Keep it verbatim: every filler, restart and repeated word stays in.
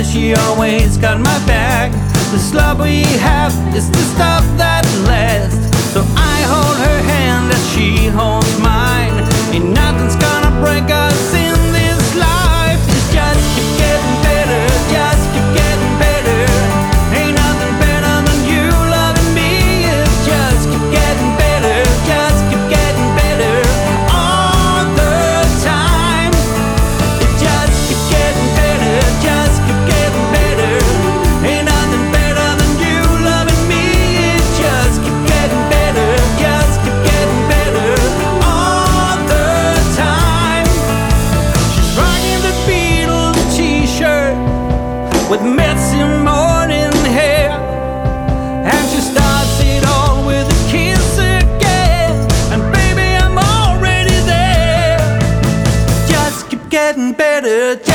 she always got my back. This love we have is the stuff that lasts. So I hold her hand as she holds mine. Ain't nothing's gonna break us in this life. It's just keep getting better, just keep getting better. Ain't nothing better than you loving me. It's just keep getting better, just keep getting better all the time. It just keep getting better, just keep getting better. Ain't nothing better than you loving me. It just keep getting better, just keep getting better all the time. She's rocking the Beatles t-shirt with messy morning hair, and she starts it all with a kiss again. And baby, I'm already there. Just keep getting better.